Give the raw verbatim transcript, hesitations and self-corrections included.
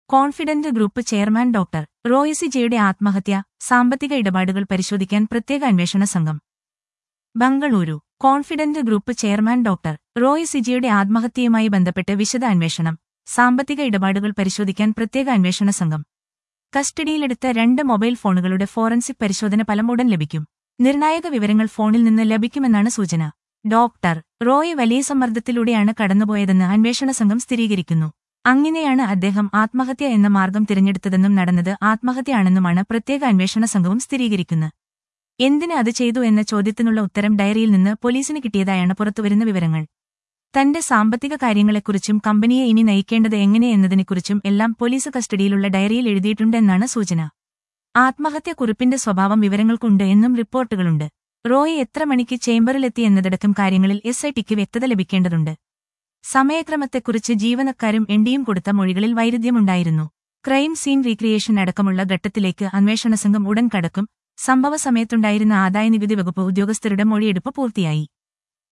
Confident group chairman doctor Roy സിജയുടെ ആത്മഹത്യ, സാമ്പത്തിക ഇടപാടുകൾ പരിശോധിക്കാൻ പ്രത്യേക അന്വേഷണ സംഘം. Bengaluru. Confident group chairman doctor Roy സിജയുടെ ആത്മഹത്യയുമായി ബന്ധപ്പെട്ട് വിശദ അന്വേഷണം, സാമ്പത്തിക ഇടപാടുകൾ പരിശോധിക്കാൻ പ്രത്യേക അന്വേഷണ സംഘം. കസ്റ്റഡിയിലെടുത്ത രണ്ട് മൊബൈൽ ഫോണുകളുടെ ഫോറൻസിക് പരിശോധന ഫലം ഉടൻ ലഭിക്കും. നിർണായക വിവരങ്ങൾ ഫോണിൽ നിന്ന് ലഭിക്കുമെന്നാണ് സൂചന. ഡോക്ടർ റോയ് വലിയ സമ്മർദ്ദത്തിലൂടെയാണ് കടന്നുപോയതെന്ന് അന്വേഷണ സംഘം സ്ഥിരീകരിക്കുന്നു. അങ്ങനെയാണ് അദ്ദേഹം ആത്മഹത്യ എന്ന മാർഗം തിരഞ്ഞെടുത്തതെന്നും നടന്നത് ആത്മഹത്യയാണെന്നുമാണ് പ്രത്യേക അന്വേഷണ സംഘവും സ്ഥിരീകരിക്കുന്നത്. എന്തിന് അത് ചെയ്തു എന്ന ചോദ്യത്തിനുള്ള ഉത്തരം ഡയറിയിൽ നിന്ന് പോലീസിന് കിട്ടിയതായാണ് പുറത്തുവരുന്ന വിവരങ്ങൾ. തന്റെ സാമ്പത്തിക കാര്യങ്ങളെക്കുറിച്ചും കമ്പനിയെ ഇനി നയിക്കേണ്ടത് എങ്ങനെ എന്നതിനെക്കുറിച്ചും എല്ലാം പോലീസ് കസ്റ്റഡിയിലുള്ള ഡയറിയിൽ എഴുതിയിട്ടുണ്ടെന്നാണ് സൂചന. ആത്മഹത്യ കുറിപ്പിന്റെ സ്വഭാവം വിവരങ്ങൾക്കുണ്ട് എന്നും റിപ്പോർട്ടുകളുണ്ട്. റോയ് എത്ര മണിക്ക് ചേംബറിലെത്തി എന്നതടക്കം കാര്യങ്ങളിൽ എസ് ഐ ടിക്ക് വ്യക്തത ലഭിക്കേണ്ടതുണ്ട്. സമയക്രമത്തെക്കുറിച്ച് ജീവനക്കാരും എൻഡിയും കൊടുത്ത മൊഴികളിൽ വൈരുദ്ധ്യമുണ്ടായിരുന്നു. ക്രൈം സീൻ റീക്രിയേഷൻ അടക്കമുള്ള ഘട്ടത്തിലേക്ക് അന്വേഷണ സംഘം ഉടൻ കടക്കും. സംഭവ സമയത്തുണ്ടായിരുന്ന ആദായനികുതി വകുപ്പ് ഉദ്യോഗസ്ഥരുടെ മൊഴിയെടുപ്പ് പൂർത്തിയായി.